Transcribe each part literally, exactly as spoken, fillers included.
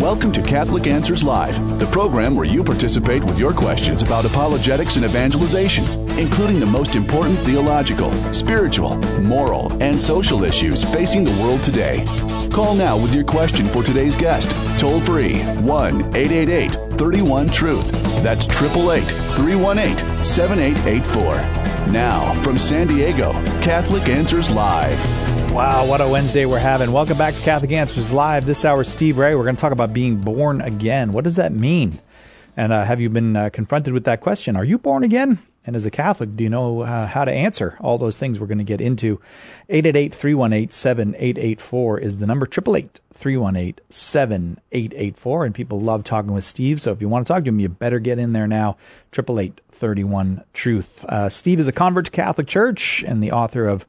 Welcome to Catholic Answers Live, the program where you participate with your questions about apologetics and evangelization, including the most important theological, spiritual, moral, and social issues facing the world today. Call now with your question for today's guest. Toll free one eight eight eight, three one, truth. That's eight eight eight, three one eight, seven eight eight four. Now, from San Diego, Catholic Answers Live. Wow, what a Wednesday we're having. Welcome back to Catholic Answers Live. This hour, Steve Ray. We're going to talk about being born again. What does that mean? And uh, have you been uh, confronted with that question? Are you born again? And as a Catholic, do you know uh, how to answer all those things we're going to get into? eight eight eight, three one eight, seven eight eight four is the number. eight eight eight, three one eight, seven eight eight four. And people love talking with Steve, so if you want to talk to him, you better get in there now. eight eight eight, three one, truth. Uh, Steve is a convert to Catholic Church and the author of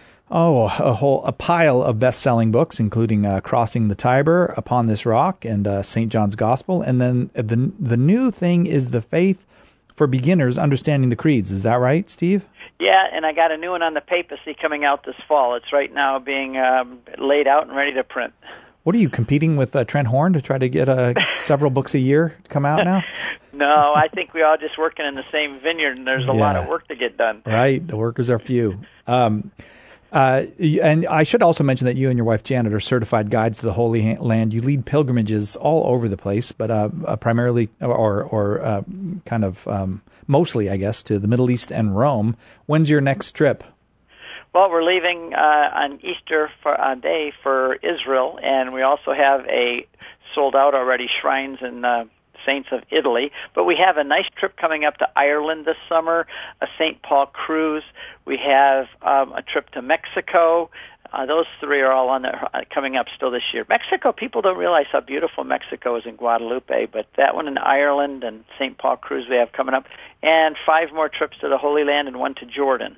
Oh, a whole a pile of best-selling books, including uh, Crossing the Tiber, Upon This Rock, and uh, Saint John's Gospel. And then the the new thing is The Faith for Beginners, Understanding the Creeds. Is that right, Steve? Yeah, and I got a new one on the papacy coming out this fall. It's right now being um, laid out and ready to print. What are you, competing with uh, Trent Horn to try to get uh, several books a year to come out now? No, I think we're all just working in the same vineyard, and there's a yeah. lot of work to get done. Right, the workers are few. Um Uh, and I should also mention that you and your wife Janet are certified guides to the Holy Land. You lead pilgrimages all over the place, but uh, uh, primarily, or or uh, kind of um, mostly, I guess, to the Middle East and Rome. When's your next trip? Well, we're leaving uh, on Easter for, uh, Day for Israel, and we also have a sold out already shrines in uh, Saints of Italy, but we have a nice trip coming up to Ireland this summer, a Saint Paul cruise. We have um, a trip to Mexico. Uh, those three are all on the, uh, coming up still this year. Mexico, people don't realize how beautiful Mexico is in Guadalupe, but that one in Ireland and Saint Paul cruise we have coming up, and five more trips to the Holy Land and one to Jordan.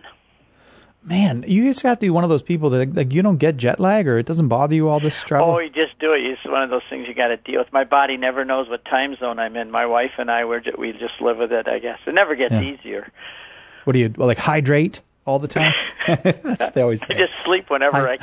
Man, you just have to be one of those people that like you don't get jet lag, or it doesn't bother you all this travel? Oh, you just do it. It's one of those things you got to deal with. My body never knows what time zone I'm in. My wife and I, we're just, we just live with it, I guess. It never gets yeah. easier. What do you, well, like hydrate all the time? That's what they always say. I just sleep whenever I, I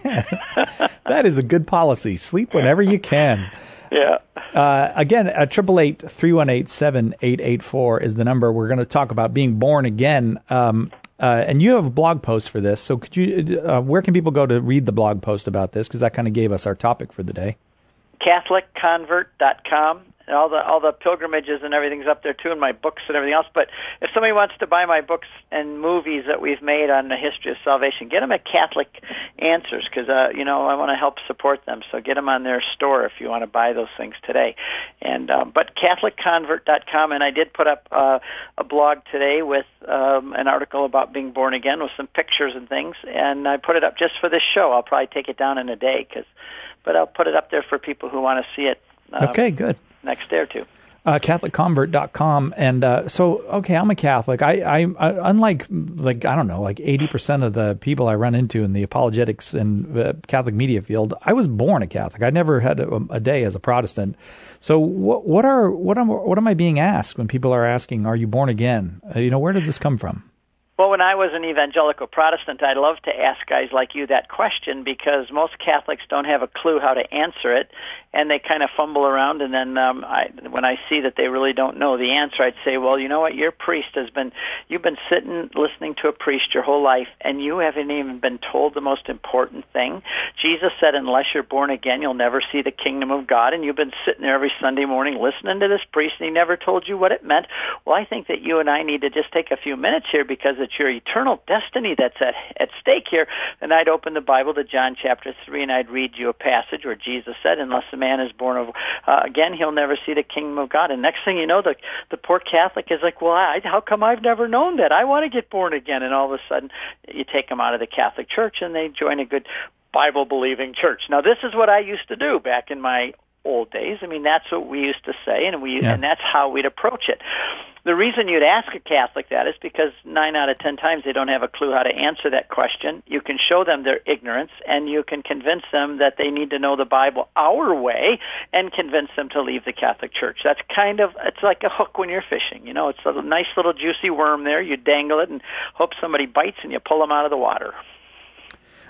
can. That is a good policy. Sleep whenever you can. Yeah. Uh, again, eight eight eight, three one eight, seven eight eight four is the number. We're going to talk about being born again. Um, uh, and you have a blog post for this. So could you? Uh, where can people go to read the blog post about this? Because that kind of gave us our topic for the day. Catholic Convert dot com. And all the all the pilgrimages and everything's up there too, and my books and everything else. But if somebody wants to buy my books and movies that we've made on the history of salvation, get them at Catholic Answers, because uh, you know I want to help support them. So get them on their store if you want to buy those things today. And um, but Catholic Convert dot com, and I did put up uh, a blog today with um, an article about being born again with some pictures and things, and I put it up just for this show. I'll probably take it down in a day, cause, but I'll put it up there for people who want to see it. Um, okay, good. Next day or two. Uh, Catholic Convert dot com. And uh, so, okay, I'm a Catholic. I, I, I unlike, like, I don't know, like eighty percent of the people I run into in the apologetics and uh, Catholic media field, I was born a Catholic. I never had a, a day as a Protestant. So what, what are what am what am I being asked when people are asking, are you born again? Uh, you know, where does this come from? Well, when I was an evangelical Protestant, I love to ask guys like you that question, because most Catholics don't have a clue how to answer it, and they kind of fumble around. And then um, I, when I see that they really don't know the answer, I'd say, well, you know what? Your priest has been, you've been sitting listening to a priest your whole life, and you haven't even been told the most important thing. Jesus said, unless you're born again, you'll never see the kingdom of God. And you've been sitting there every Sunday morning listening to this priest, and he never told you what it meant. Well, I think that you and I need to just take a few minutes here, because it's your eternal destiny that's at, at stake here. And I'd open the Bible to John chapter three, and I'd read you a passage where Jesus said, unless a man is born of, uh, again, he'll never see the kingdom of God. And next thing you know, the, the poor Catholic is like, well, I, how come I've never known that? I want to get born again. And all of a sudden, you take them out of the Catholic Church, and they join a good Bible-believing church. Now, this is what I used to do back in my old days. I mean, that's what we used to say, and we yeah. and that's how we'd approach it. The reason you'd ask a Catholic that is because nine out of ten times they don't have a clue how to answer that question. You can show them their ignorance, and you can convince them that they need to know the Bible our way, and convince them to leave the Catholic Church. That's kind of, it's like a hook when you're fishing. You know, it's a nice little juicy worm there. You dangle it and hope somebody bites, and you pull them out of the water.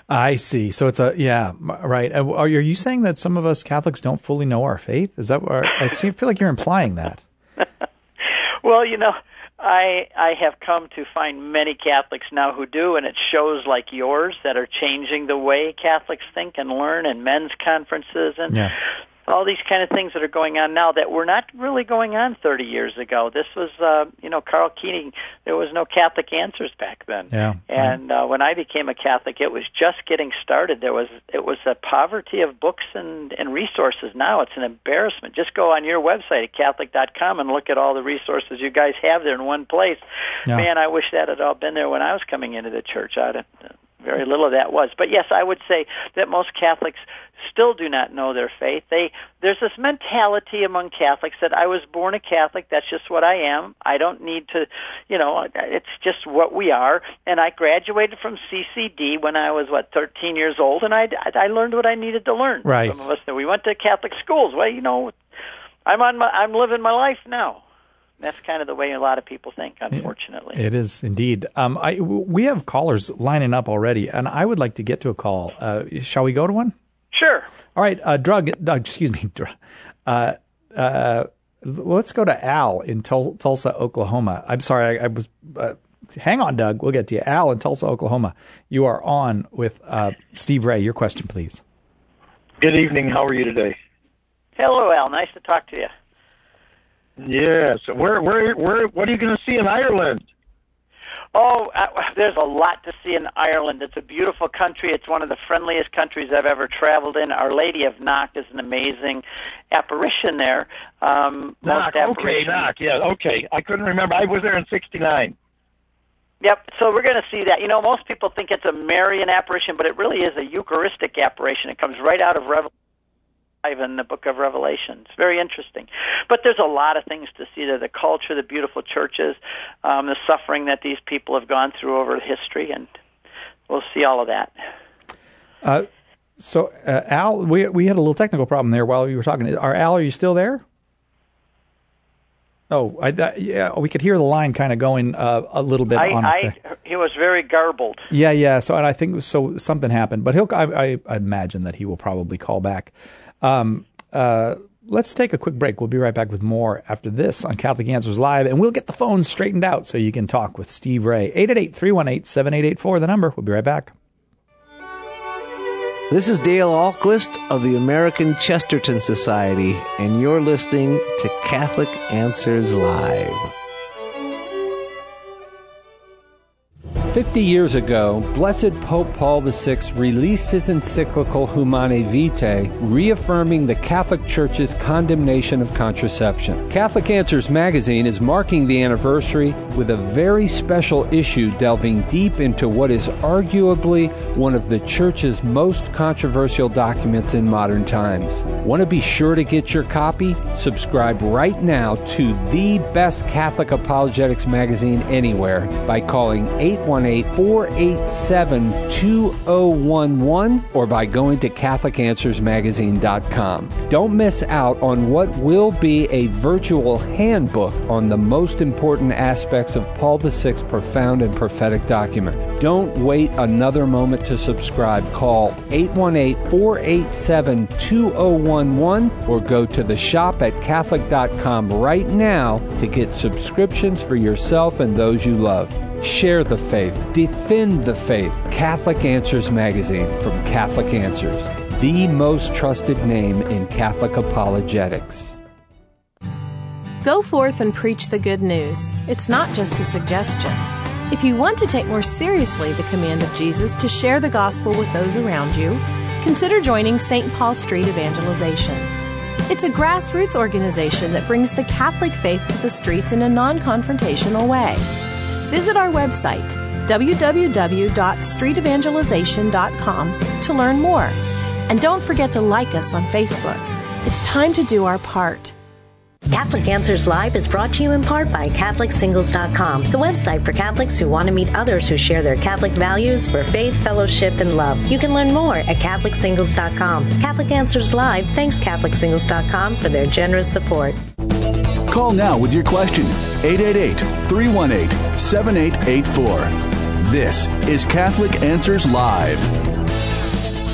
I see. So it's a, yeah, right. Are you saying that some of us Catholics don't fully know our faith? Is that what, I feel like you're implying that. Well, you know, I I have come to find many Catholics now who do, and it shows like yours that are changing the way Catholics think and learn, and men's conferences and yeah. all these kind of things that are going on now that were not really going on thirty years ago. This was, uh, you know, Carl Keating, there was no Catholic Answers back then. Yeah, and right. uh, when I became a Catholic, it was just getting started. There was it was a poverty of books and, and resources. Now it's an embarrassment. Just go on your website at Catholic dot com and look at all the resources you guys have there in one place. Yeah. Man, I wish that had all been there when I was coming into the church. I don't, very little of that was. But yes, I would say that most Catholics still do not know their faith. They there's this mentality among Catholics that I was born a Catholic, that's just what I am. I don't need to, you know, it's just what we are. And I graduated from C C D when I was, what, thirteen years old, and I, I learned what I needed to learn. Right. Some of us, we went to Catholic schools. Well, you know, I'm on my, I'm living my life now. That's kind of the way a lot of people think, unfortunately. It is indeed. Um, I, we have callers lining up already, and I would like to get to a call. Uh, shall we go to one? Sure. All right. Uh, drug, uh, excuse me. Uh, uh, let's go to Al in Tul- Tulsa, Oklahoma. I'm sorry. I, I was. Uh, hang on, Doug. We'll get to you. Al in Tulsa, Oklahoma. You are on with uh, Steve Ray. Your question, please. Good evening. How are you today? Hello, Al. Nice to talk to you. Yes. Where, where, where? What are you going to see in Ireland? Oh, uh, there's a lot to see in Ireland. It's a beautiful country. It's one of the friendliest countries I've ever traveled in. Our Lady of Knock is an amazing apparition there. Um, Knock, okay, Knock, yeah, okay. I couldn't remember. I was there in sixty-nine. Yep, so we're going to see that. You know, most people think it's a Marian apparition, but it really is a Eucharistic apparition. It comes right out of Revelation. In the book of Revelation. It's very interesting. But there's a lot of things to see there, the culture, the beautiful churches, um, the suffering that these people have gone through over history, and we'll see all of that. Uh, so, uh, Al, we we had a little technical problem there while you were talking. Are, Al, are you still there? Oh, I, uh, yeah, we could hear the line kind of going uh, a little bit, I, honestly. I, he was very garbled. Yeah, yeah, so and I think so something happened. But he'll. I, I, I imagine that he will probably call back. Um, uh, let's take a quick break. We'll be right back with more after this on Catholic Answers Live, and we'll get the phones straightened out so you can talk with Steve Ray. eight eight eight, three one eight, seven eight eight four, the number. We'll be right back. This is Dale Ahlquist of the American Chesterton Society, and you're listening to Catholic Answers Live. Fifty years ago, Blessed Pope Paul the Sixth released his encyclical Humanae Vitae, reaffirming the Catholic Church's condemnation of contraception. Catholic Answers magazine is marking the anniversary with a very special issue delving deep into what is arguably one of the Church's most controversial documents in modern times. Want to be sure to get your copy? Subscribe right now to the best Catholic apologetics magazine anywhere by calling eight one eight, four eight seven, two zero one one or by going to Catholic Answers Magazine dot com. Don't miss out on what will be a virtual handbook on the most important aspects of Paul the Sixth's profound and prophetic document. Don't wait another moment to subscribe. Call eight one eight, four eight seven, two zero one one or go to the shop at Catholic dot com right now to get subscriptions for yourself and those you love. Share the faith. Defend the faith. Catholic Answers Magazine from Catholic Answers, the most trusted name in Catholic apologetics. Go forth and preach the good news. It's not just a suggestion. If you want to take more seriously the command of Jesus to share the gospel with those around you, consider joining Saint Paul Street Evangelization. It's a grassroots organization that brings the Catholic faith to the streets in a non-confrontational way. Visit our website, w w w dot street evangelization dot com, to learn more. And don't forget to like us on Facebook. It's time to do our part. Catholic Answers Live is brought to you in part by Catholic Singles dot com, the website for Catholics who want to meet others who share their Catholic values for faith, fellowship, and love. You can learn more at Catholic Singles dot com. Catholic Answers Live thanks Catholic Singles dot com for their generous support. Call now with your question. eight eight eight, three one eight, seven eight eight four. This is Catholic Answers Live.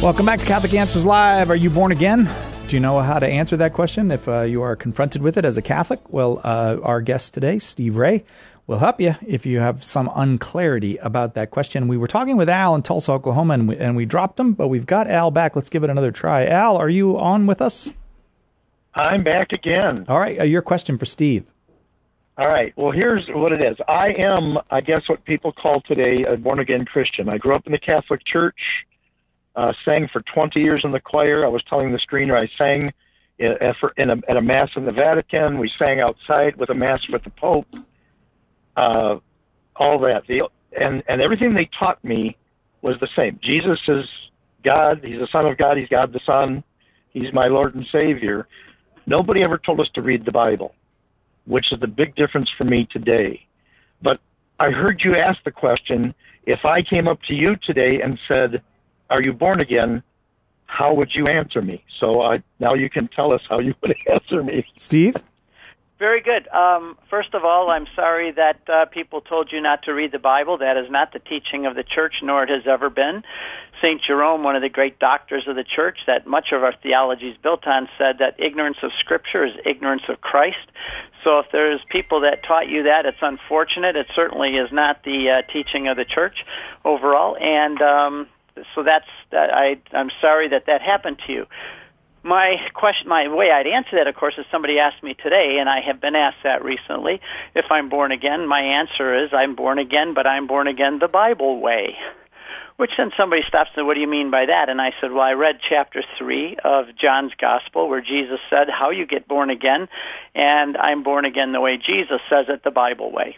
Welcome back to Catholic Answers Live. Are you born again? Do you know how to answer that question if uh, you are confronted with it as a Catholic? Well, uh, our guest today, Steve Ray, will help you if you have some unclarity about that question. We were talking with Al in Tulsa, Oklahoma, and we, and we dropped him, but we've got Al back. Let's give it another try. Al, are you on with us? I'm back again. All right, uh, your question for Steve. All right. Well, here's what it is. I am, I guess, what people call today a born-again Christian. I grew up in the Catholic Church, uh, sang for twenty years in the choir. I was telling the screener I sang in a, in a, at a Mass in the Vatican. We sang outside with a Mass with the Pope. Uh, all that. The, and, and everything they taught me was the same. Jesus is God. He's the Son of God. He's God the Son. He's my Lord and Savior. Nobody ever told us to read the Bible, which is the big difference for me today. But I heard you ask the question, if I came up to you today and said, are you born again, how would you answer me? So I, now you can tell us how you would answer me. Steve? Very good. Um, first of all, I'm sorry that uh, people told you not to read the Bible. That is not the teaching of the Church, nor it has ever been. Saint Jerome, one of the great doctors of the Church that much of our theology is built on, said that ignorance of Scripture is ignorance of Christ. So if there's people that taught you that, it's unfortunate. It certainly is not the uh, teaching of the Church overall. And um, so that's that. I, I'm sorry that that happened to you. My question, my way I'd answer that, of course, is somebody asked me today, and I have been asked that recently, if I'm born again. My answer is I'm born again, but I'm born again the Bible way. Which then somebody stops and said, what do you mean by that? And I said, well, I read chapter three of John's Gospel where Jesus said how you get born again, and I'm born again the way Jesus says it, the Bible way.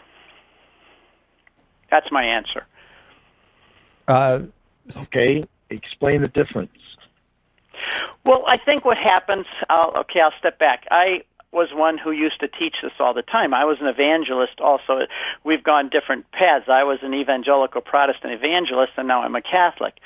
That's my answer. Uh, okay, explain the difference. Well, I think what happens, I'll, okay, I'll step back. I was one who used to teach this all the time. I was an evangelist also. We've gone different paths. I was an evangelical Protestant evangelist, and now I'm a Catholic.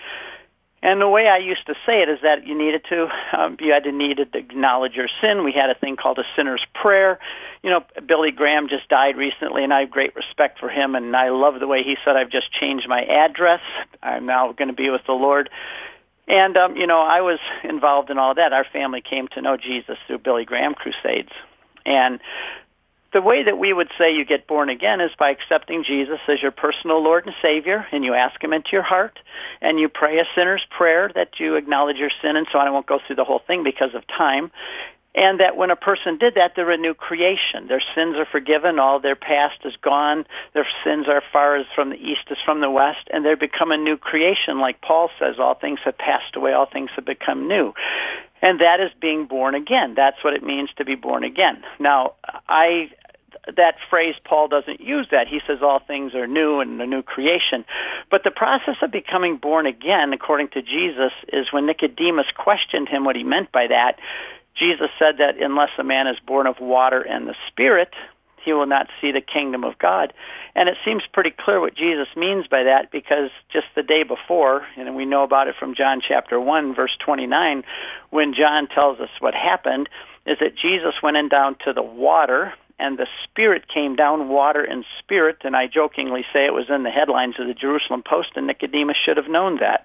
And the way I used to say it is that you needed to, um, you had to needed to acknowledge your sin. We had a thing called a sinner's prayer. You know, Billy Graham just died recently, and I have great respect for him, and I love the way he said, I've just changed my address. I'm now going to be with the Lord. And, um, you know, I was involved in all that. Our family came to know Jesus through Billy Graham crusades. And the way that we would say you get born again is by accepting Jesus as your personal Lord and Savior, and you ask Him into your heart, and you pray a sinner's prayer that you acknowledge your sin, and so on. I won't go through the whole thing because of time. And that when a person did that, they're a new creation. Their sins are forgiven. All their past is gone. Their sins are far as from the east as from the west, and they become a new creation. Like Paul says, all things have passed away, all things have become new. And that is being born again. That's what it means to be born again. Now, I that phrase, Paul doesn't use that. He says all things are new and a new creation. But the process of becoming born again, according to Jesus, is when Nicodemus questioned him what he meant by that. Jesus said that unless a man is born of water and the Spirit, he will not see the kingdom of God. And it seems pretty clear what Jesus means by that, because just the day before, and we know about it from John chapter one, verse twenty-nine, when John tells us what happened, is that Jesus went in down to the water, and the Spirit came down, water and Spirit, and I jokingly say it was in the headlines of the Jerusalem Post, and Nicodemus should have known that.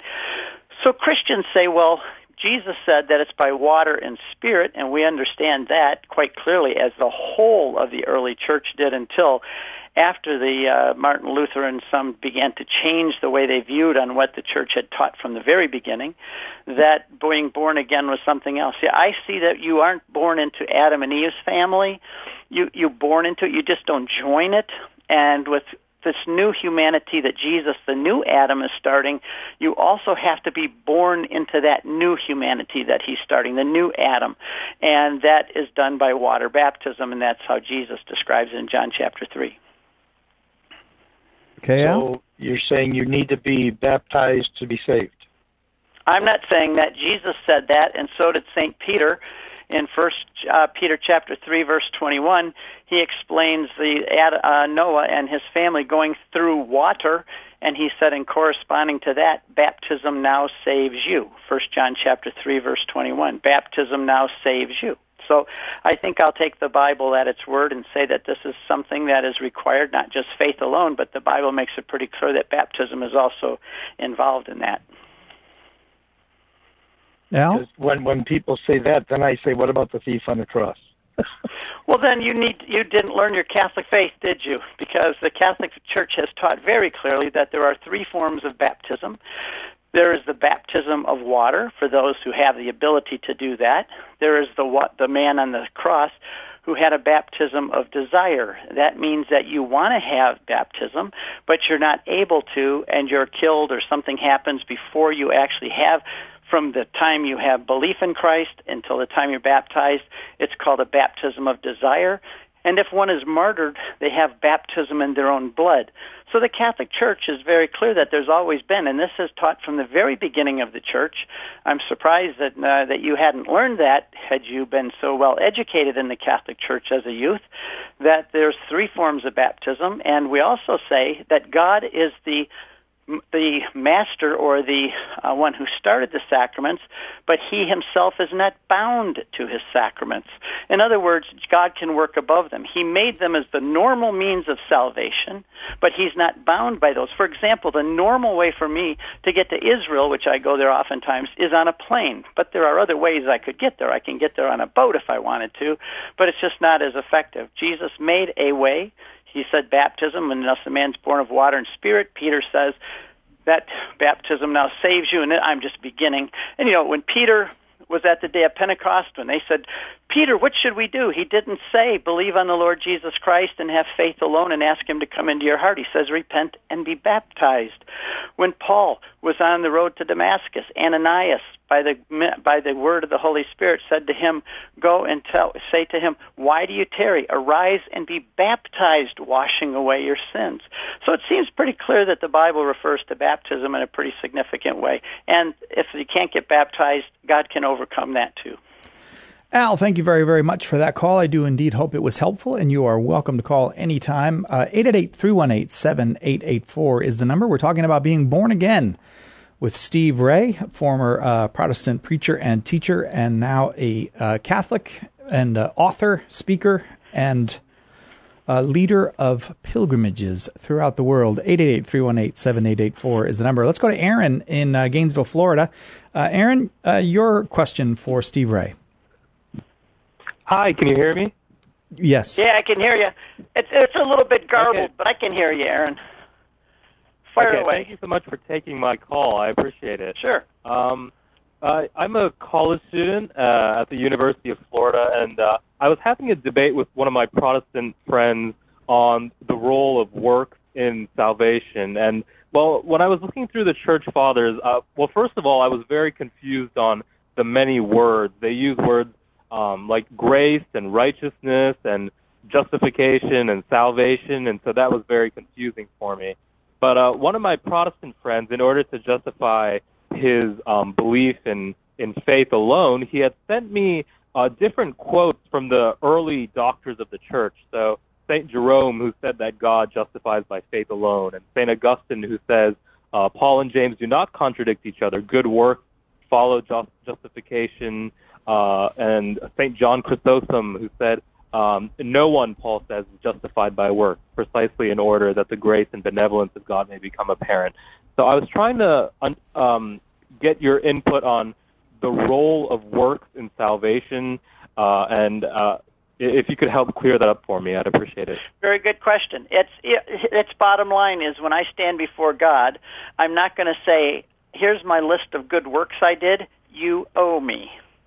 So Christians say, well, Jesus said that it's by water and Spirit, and we understand that quite clearly, as the whole of the early church did, until after the uh, Martin Luther and some began to change the way they viewed on what the church had taught from the very beginning, that being born again was something else. Yeah, I see that you aren't born into Adam and Eve's family. You, you're born into it. You just don't join it. And with this new humanity that Jesus, the new Adam, is starting, you also have to be born into that new humanity that he's starting, the new Adam. And that is done by water baptism, and that's how Jesus describes it in John chapter three. Okay, Al? So you're saying you need to be baptized to be saved? I'm not saying that. Jesus said that, and so did Saint Peter. In First uh, Peter chapter three, verse twenty-one, he explains the uh, Noah and his family going through water, and he said, in corresponding to that, baptism now saves you. First John chapter three, verse twenty-one, baptism now saves you. So I think I'll take the Bible at its word and say that this is something that is required, not just faith alone, but the Bible makes it pretty clear that baptism is also involved in that. Yeah. When when people say that, then I say, what about the thief on the cross? Well, then you need you didn't learn your Catholic faith, did you? Because the Catholic Church has taught very clearly that there are three forms of baptism. There is the baptism of water for those who have the ability to do that. There is the the man on the cross who had a baptism of desire. That means that you want to have baptism, but you're not able to, and you're killed or something happens before you actually have. From the time you have belief in Christ until the time you're baptized, it's called a baptism of desire. And if one is martyred, they have baptism in their own blood. So the Catholic Church is very clear that there's always been, and this is taught from the very beginning of the Church. I'm surprised that uh, that you hadn't learned that had you been so well educated in the Catholic Church as a youth, that there's three forms of baptism, and we also say that God is the the master or the uh, one who started the sacraments, but he himself is not bound to his sacraments. In other words, God can work above them. He made them as the normal means of salvation, but he's not bound by those. For example, the normal way for me to get to Israel, which I go there oftentimes, is on a plane. But there are other ways I could get there. I can get there on a boat if I wanted to, but it's just not as effective. Jesus made a way. He said baptism, unless a man's born of water and spirit. Peter says that baptism now saves you, and I'm just beginning. And, you know, when Peter was at the day of Pentecost, when they said, Peter, what should we do? He didn't say, believe on the Lord Jesus Christ and have faith alone and ask him to come into your heart. He says, repent and be baptized. When Paul was on the road to Damascus, Ananias, by the by the word of the Holy Spirit, said to him, go and tell, say to him, why do you tarry? Arise and be baptized, washing away your sins. So it seems pretty clear that the Bible refers to baptism in a pretty significant way. And if you can't get baptized, God can overcome that too. Al, thank you very, very much for that call. I do indeed hope it was helpful, and you are welcome to call anytime. Uh, eight eight eight, three one eight, seven eight eight four is the number. We're talking about being born again with Steve Ray, former uh, Protestant preacher and teacher, and now a uh, Catholic and uh, author, speaker, and uh, leader of pilgrimages throughout the world. eight eight eight, three one eight, seven eight eight four is the number. Let's go to Aaron in uh, Gainesville, Florida. Uh, Aaron, uh, your question for Steve Ray. Hi, can you hear me? Yes. Yeah, I can hear you. It's it's a little bit garbled, Okay. but I can hear you, Aaron. Fire okay, away. Thank you so much for taking my call. I appreciate it. Sure. Um, uh, I'm a college student uh, at the University of Florida, and uh, I was having a debate with one of my Protestant friends on the role of works in salvation. And, well, when I was looking through the Church Fathers, uh, well, first of all, I was very confused on the many words. They use words um, like grace and righteousness and justification and salvation, and so that was very confusing for me. But uh, one of my Protestant friends, in order to justify his um, belief in, in faith alone, he had sent me uh, different quotes from the early doctors of the church. So Saint Jerome, who said that God justifies by faith alone, and Saint Augustine, who says uh, Paul and James do not contradict each other. Good works follow just, justification. Uh, and Saint John Chrysostom, who said, Um, no one, Paul says, is justified by works, precisely in order that the grace and benevolence of God may become apparent. So I was trying to um, get your input on the role of works in salvation, uh, and uh, if you could help clear that up for me, I'd appreciate it. Very good question. It's it, its bottom line is when I stand before God, I'm not going to say, here's my list of good works I did, you owe me.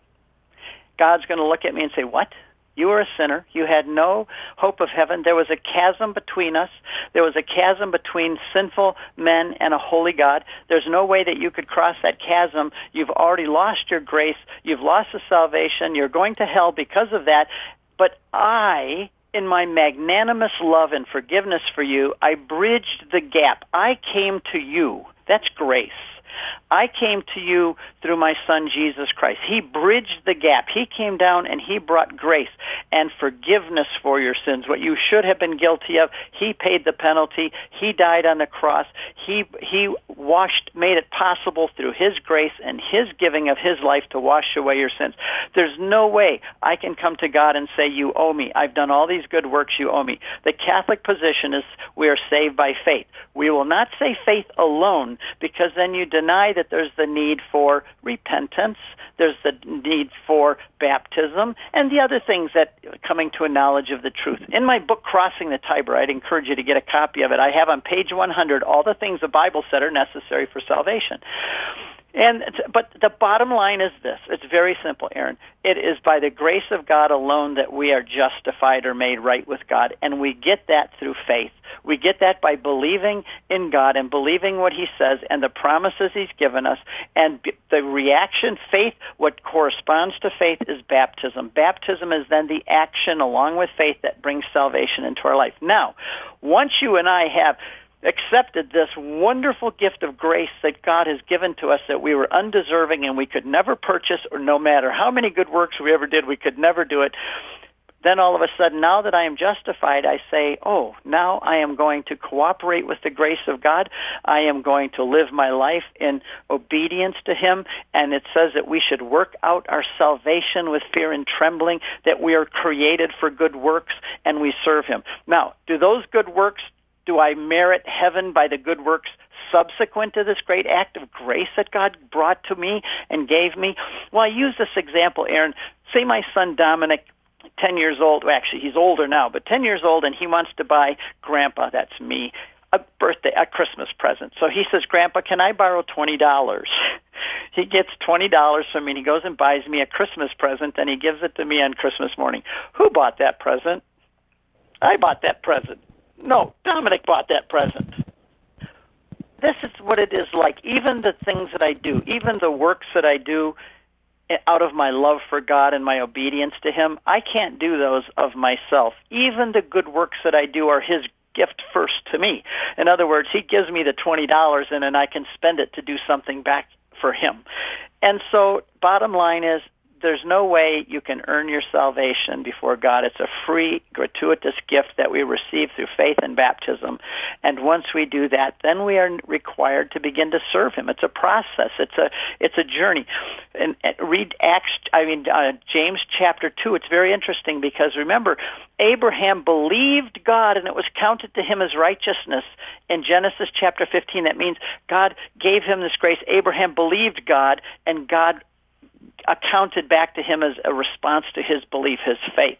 God's going to look at me and say, what? You were a sinner. You had no hope of heaven. There was a chasm between us. There was a chasm between sinful men and a holy God. There's no way that you could cross that chasm. You've already lost your grace. You've lost the salvation. You're going to hell because of that. But I, in my magnanimous love and forgiveness for you, I bridged the gap. I came to you. That's grace. I came to you through my Son, Jesus Christ. He bridged the gap. He came down and he brought grace and forgiveness for your sins. What you should have been guilty of, he paid the penalty. He died on the cross. He he washed, made it possible through his grace and his giving of his life to wash away your sins. There's no way I can come to God and say, you owe me. I've done all these good works, you owe me. The Catholic position is we are saved by faith. We will not say faith alone, because then you deny deny that there's the need for repentance, there's the need for baptism, and the other things that coming to a knowledge of the truth. In my book, Crossing the Tiber, I'd encourage you to get a copy of it. I have on page one hundred all the things the Bible said are necessary for salvation. And but the bottom line is this. It's very simple, Aaron. It is by the grace of God alone that we are justified or made right with God, and we get that through faith. We get that by believing in God and believing what He says and the promises He's given us. And the reaction, faith, what corresponds to faith is baptism. Baptism is then the action along with faith that brings salvation into our life. Now, once you and I have accepted this wonderful gift of grace that God has given to us that we were undeserving and we could never purchase, or no matter how many good works we ever did, we could never do it. Then all of a sudden, now that I am justified, I say, oh, now I am going to cooperate with the grace of God. I am going to live my life in obedience to Him. And it says that we should work out our salvation with fear and trembling, that we are created for good works and we serve Him. Now, do those good works, do I merit heaven by the good works subsequent to this great act of grace that God brought to me and gave me? Well, I use this example, Aaron. Say my son Dominic, ten years old, well, actually he's older now, but ten years old, and he wants to buy Grandpa, that's me, a birthday, a Christmas present. So he says, Grandpa, can I borrow twenty dollars? He gets twenty dollars from me, and he goes and buys me a Christmas present, and he gives it to me on Christmas morning. Who bought that present? I bought that present. No, Dominic bought that present. This is what it is like. Even the things that I do, even the works that I do out of my love for God and my obedience to Him, I can't do those of myself. Even the good works that I do are His gift first to me. In other words, He gives me the twenty dollars and then I can spend it to do something back for Him. And so, bottom line is, there's no way you can earn your salvation before God. It's a free, gratuitous gift that we receive through faith and baptism. And once we do that, then we are required to begin to serve Him. It's a process. It's a it's a journey. And, and read Acts. I mean uh, James chapter two. It's very interesting because remember, Abraham believed God, and it was counted to him as righteousness. In Genesis chapter fifteen, that means God gave him this grace. Abraham believed God, and God accounted back to him as a response to his belief, his faith.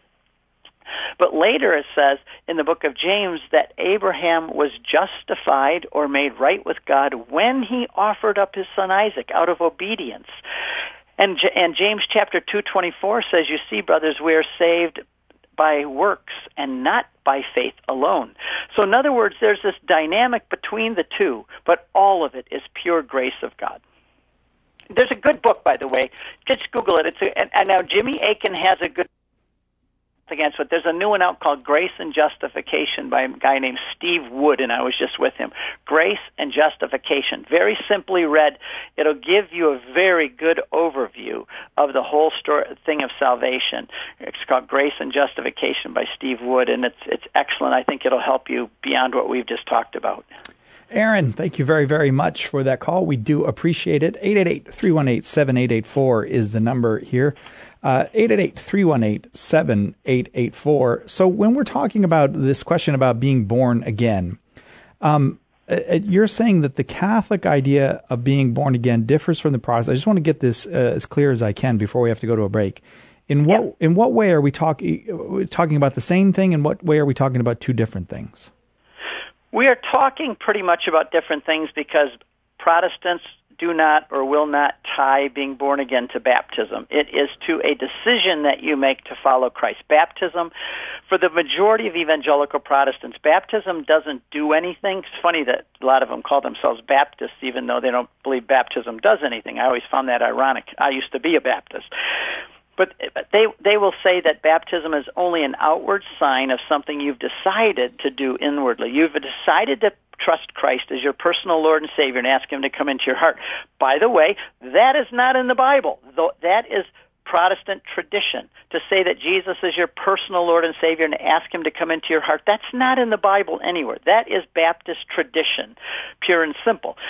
But later it says in the book of James that Abraham was justified or made right with God when he offered up his son Isaac out of obedience. And, and James chapter two twenty-four says, you see, brothers, we are saved by works and not by faith alone. So in other words, there's this dynamic between the two, but all of it is pure grace of God. There's a good book, by the way. Just Google it. It's a, and, and now Jimmy Akin has a good against it. There's a new one out called Grace and Justification by a guy named Steve Wood, and I was just with him. Grace and Justification. Very simply read. It'll give you a very good overview of the whole story, thing of salvation. It's called Grace and Justification by Steve Wood, and it's it's excellent. I think it'll help you beyond what we've just talked about. Aaron, thank you very, very much for that call. We do appreciate it. eight eight eight, three one eight, seven eight eight four is the number here. Uh, eight eight eight, three one eight, seven eight eight four. So when we're talking about this question about being born again, um, you're saying that the Catholic idea of being born again differs from the Protestant. I just want to get this uh, as clear as I can before we have to go to a break. In what yeah. in what way are we talk, talking about the same thing? In what way are we talking about two different things? We are talking pretty much about different things because Protestants do not or will not tie being born again to baptism. It is to a decision that you make to follow Christ. Baptism, for the majority of evangelical Protestants, baptism doesn't do anything. It's funny that a lot of them call themselves Baptists even though they don't believe baptism does anything. I always found that ironic. I used to be a Baptist. But they they will say that baptism is only an outward sign of something you've decided to do inwardly. You've decided to trust Christ as your personal Lord and Savior and ask Him to come into your heart. By the way, that is not in the Bible. Though that is Protestant tradition, to say that Jesus is your personal Lord and Savior and ask Him to come into your heart. That's not in the Bible anywhere. That is Baptist tradition, pure and simple.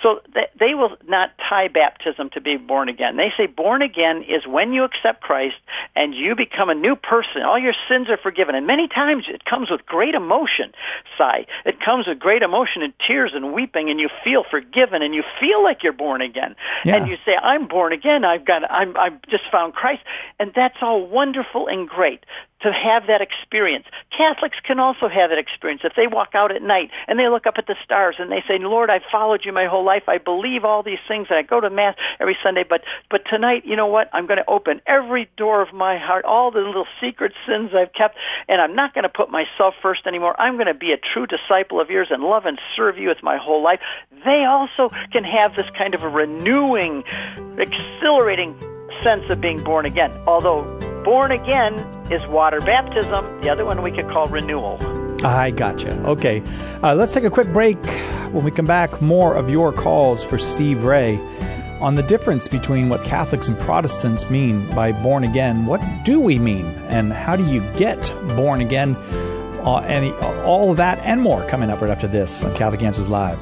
So they, they will not tie baptism to being born again. They say born again is when you accept Christ and you become a new person. All your sins are forgiven. And many times it comes with great emotion, Cy. It comes with great emotion and tears and weeping, and you feel forgiven and you feel like you're born again. Yeah. And you say, I'm born again. I've got, I'm, I've just found Christ. And that's all wonderful and great to have that experience. Catholics can also have that experience. If they walk out at night and they look up at the stars and they say, Lord, I've followed you my whole life. I believe all these things, and I go to Mass every Sunday, but, but tonight, you know what? I'm going to open every door of my heart, all the little secret sins I've kept, and I'm not going to put myself first anymore. I'm going to be a true disciple of yours and love and serve you with my whole life. They also can have this kind of a renewing, exhilarating sense of being born again, although born again is water baptism. The other one we could call renewal. I gotcha. Okay. Uh, let's take a quick break. When we come back, more of your calls for Steve Ray on the difference between what Catholics and Protestants mean by born again. What do we mean? And how do you get born again? Uh, and all of that and more coming up right after this on Catholic Answers Live.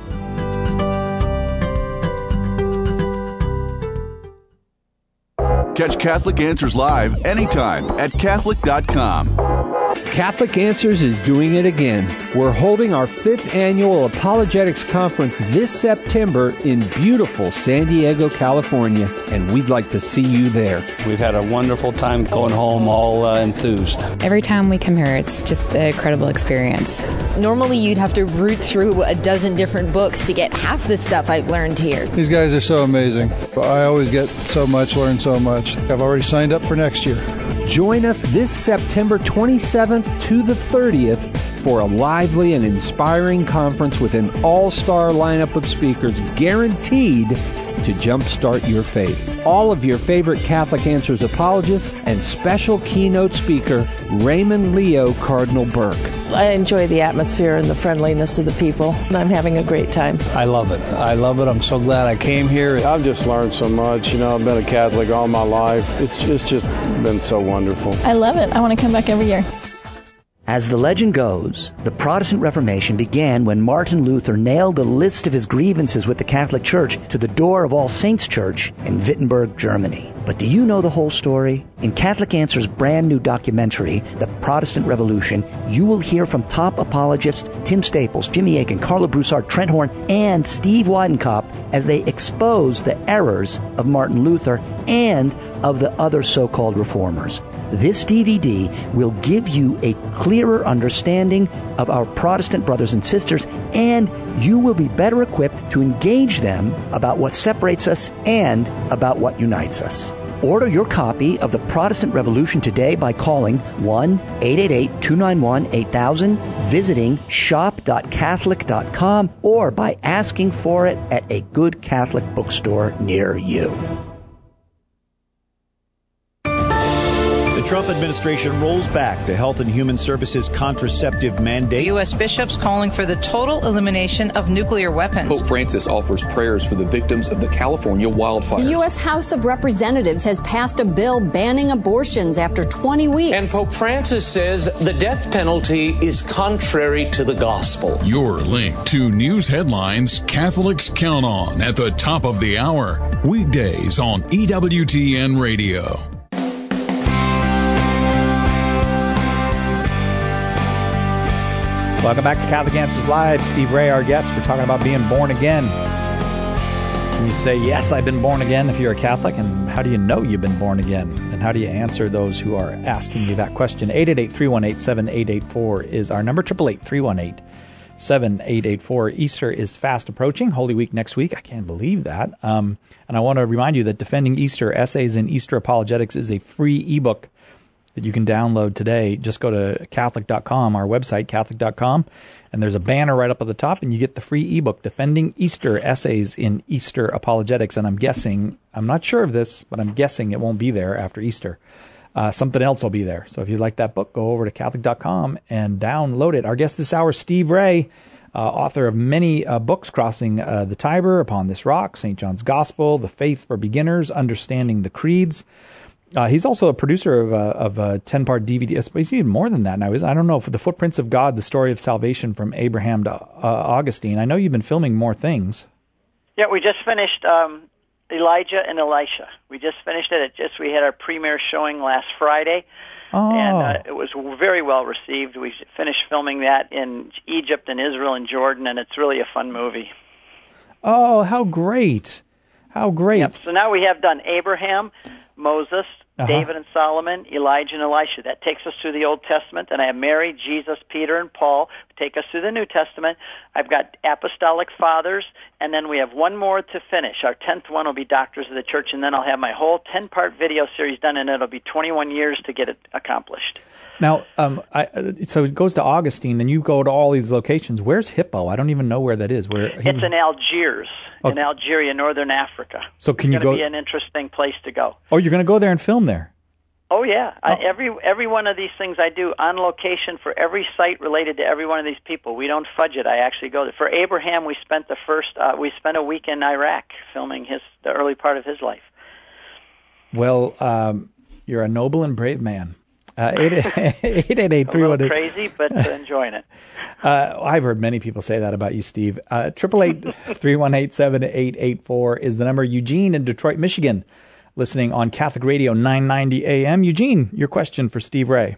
Catch Catholic Answers Live anytime at Catholic dot com. Catholic Answers is doing it again. We're holding our fifth annual Apologetics Conference this September in beautiful San Diego, California, and we'd like to see you there. We've had a wonderful time going home all uh, enthused. Every time we come here, it's just an incredible experience. Normally, you'd have to root through a dozen different books to get half the stuff I've learned here. These guys are so amazing. I always get so much, learn so much. I've already signed up for next year. Join us this September twenty-seventh to the thirtieth for a lively and inspiring conference with an all-star lineup of speakers guaranteed to jumpstart your faith. All of your favorite Catholic Answers apologists and special keynote speaker Raymond Leo Cardinal Burke. I enjoy the atmosphere and the friendliness of the people, and I'm having a great time. I love it. I love it. I'm so glad I came here. I've just learned so much. You know, I've been a Catholic all my life. It's, it's just been so wonderful. I love it. I want to come back every year. As the legend goes, the Protestant Reformation began when Martin Luther nailed a list of his grievances with the Catholic Church to the door of All Saints Church in Wittenberg, Germany. But do you know the whole story? In Catholic Answers' brand new documentary, The Protestant Revolution, you will hear from top apologists Tim Staples, Jimmy Akin, Carla Broussard, Trent Horn, and Steve Weidenkopf as they expose the errors of Martin Luther and of the other so-called reformers. This D V D will give you a clearer understanding of our Protestant brothers and sisters, and you will be better equipped to engage them about what separates us and about what unites us. Order your copy of The Protestant Revolution today by calling one eight eight eight, two nine one, eight thousand, visiting shop dot catholic dot com, or by asking for it at a good Catholic bookstore near you. The Trump administration rolls back the Health and Human Services contraceptive mandate. U S bishops calling for the total elimination of nuclear weapons. Pope Francis offers prayers for the victims of the California wildfires. The U S House of Representatives has passed a bill banning abortions after twenty weeks. And Pope Francis says the death penalty is contrary to the gospel. Your link to news headlines Catholics count on at the top of the hour. Weekdays on E W T N Radio. Welcome back to Catholic Answers Live. Steve Ray, our guest. We're talking about being born again. Can you say, yes, I've been born again if you're a Catholic? And how do you know you've been born again? And how do you answer those who are asking you that question? eight eight eight, three one eight, seven eight eight four is our number. eight eight eight, three one eight, seven eight eight four. Easter is fast approaching. Holy Week next week. I can't believe that. Um, and I want to remind you that Defending Easter, Essays in Easter Apologetics is a free ebook that you can download today. Just go to Catholic dot com, our website, Catholic dot com, and there's a banner right up at the top, and you get the free ebook, Defending Easter, Essays in Easter Apologetics. And I'm guessing, I'm not sure of this, but I'm guessing it won't be there after Easter. Uh, something else will be there. So if you like that book, go over to Catholic dot com and download it. Our guest this hour, Steve Ray, uh, author of many uh, books, Crossing uh, the Tiber, Upon This Rock, Saint John's Gospel, The Faith for Beginners, Understanding the Creeds. Uh, he's also a producer of a, of a ten-part D V D. He's even more than that now. I don't know, for The Footprints of God, the story of salvation from Abraham to uh, Augustine. I know you've been filming more things. Yeah, we just finished um, Elijah and Elisha. We just finished it. It just we had our premiere showing last Friday, oh. and uh, it was very well received. We finished filming that in Egypt and Israel and Jordan, and it's really a fun movie. Oh, how great! How great! Yep. So now we have done Abraham, Moses, Uh-huh. David and Solomon, Elijah and Elisha. That takes us through the Old Testament. And I have Mary, Jesus, Peter, and Paul take us through the New Testament. I've got Apostolic Fathers, and then we have one more to finish. Our tenth one will be Doctors of the Church, and then I'll have my whole ten-part video series done, and it'll be twenty-one years to get it accomplished. Now, um, I, so it goes to Augustine, and you go to all these locations. Where's Hippo? I don't even know where that is. Where he It's was... in Algiers, Oh. in Algeria, northern Africa. So can it's you go? It's going to be an interesting place to go. Oh, you're going to go there and film there? Oh, yeah. Oh. I, every every one of these things I do on location for every site related to every one of these people. We don't fudge it. I actually go there. For Abraham, we spent the first, uh, we spent a week in Iraq filming his the early part of his life. Well, um, you're a noble and brave man. Uh, eight eight eight three one eight. Crazy, but enjoying it. Uh, I've heard many people say that about you, Steve. Triple eight three one eight seven eight eight four is the number. Eugene in Detroit, Michigan, listening on Catholic Radio nine ninety A M. Eugene, your question for Steve Ray.